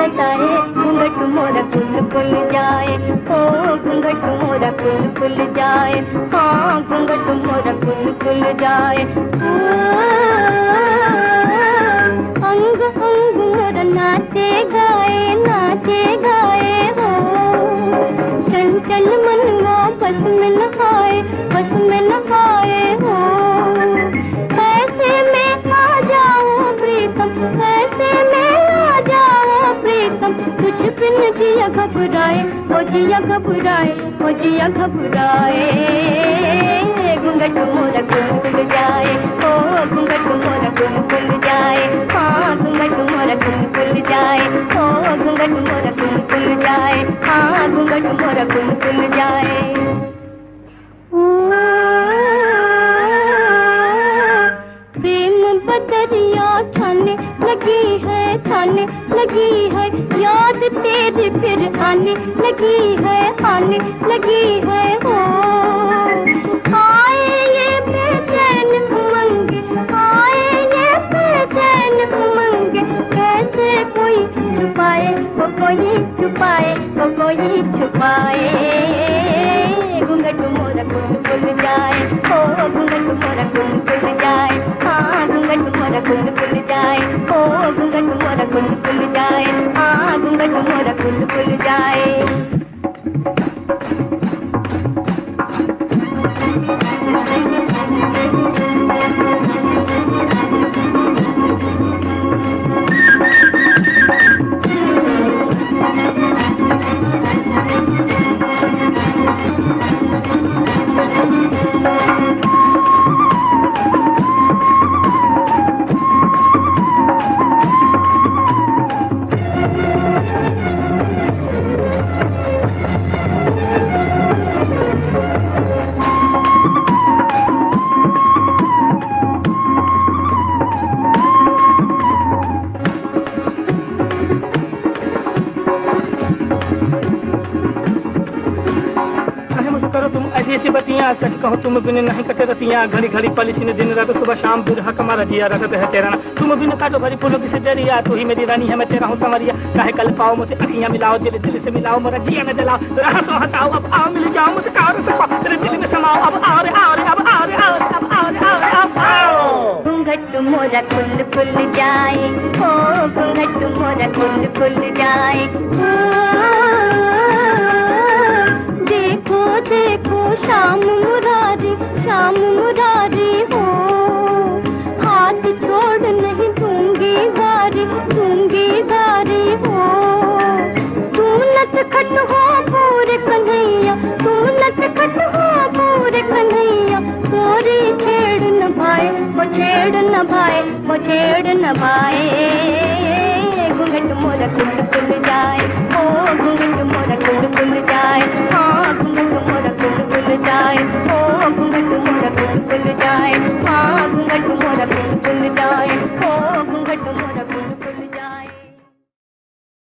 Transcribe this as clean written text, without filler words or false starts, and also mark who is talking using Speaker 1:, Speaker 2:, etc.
Speaker 1: बताए, घूंघट मोरा खुल खुल जाए, ओ घूंघट मोरा खुल खुल जाए, हाँ घूंघट मोरा खुल खुल जाए। अंग अंग मोरा नाचे गाए हो, चंचल मनवा बस में न आए, बस में न आए हो। कैसे मैं आ जाऊं प्रीतम, कैसे मैं आ जाऊं प्रीतम, तुझ बिन जिया घबराए, ओ जिया घबराए, ओ जिया घबराए। घूंघट मोरा खुल खुल जाए, ओ घूंघट मोरा खुल खुल जाए, हाँ घूंघट मोरा खुल खुल जाए, ओ घूंघट मोरा खुल खुल जाए, हाँ घूंघट मोरा खुल खुल जाए। प्रेम बदरिया छाने लगी है, छाने लगी है, याद तेरी फिर आने लगी है, आने लगी है हो। आए ये बेचैन उमंग, आए ये बेचैन उमंग, कैसे कोई छुपाए, वो कोई छुपाए, वो कोई छुपाए। घूंघट मोरा खुल खुल जाए, ओ घूंघट मोरा खुल खुल जाए, हाँ घूंघट मोरा खुल खुल जाए, ओ घूंघट मोरा खुल खुल जाए, हाँ घूंघट मोरा खुल खुल जाए।
Speaker 2: ऐसी बतियाँ सच कहूँ तुम बिन नहीं कटे रतियाँ, घड़ी घड़ी पलिसी दिन रात सुबह शाम बुरहा कमारा जिया रखते है तेरा ना। तुम बिन काटो भरी फूलों की सजरिया, तू ही मेरी रानी है मैं तेरा हूँ समरिया। काहे कल पाओ मुझे अखियाँ मिलाओ, दिल दिल से मिलाओ, मेरा जिया में जलाओ, तेरा हंसो हटाओ, अब आओ मिल जाओ मुझे कार से पाओ, तेरे दिल में समाओ, अब आओ रे आओ रे, अब आओ रे आओ रे, अब आओ रे आओ रे, अब आओ।
Speaker 1: घूंघट मोरा खुल खुल जाए, ओ घूंघट मोरा खुल खुल जाए। देखो देखो श्याम मुरारी, श्याम मुरारी हो, हाथ छोड़ नहीं दूंगी गारी, दूंगी गारी हो। तुम नटखट हो पूरे कन्हैया, तुम नटखट हो पूरे कन्हैया, गोरी छेड़ न भाए, वो छेड़ न भाए, वो छेड़ न भाए। घूंघट मोरा खुल खुल जाए, ओ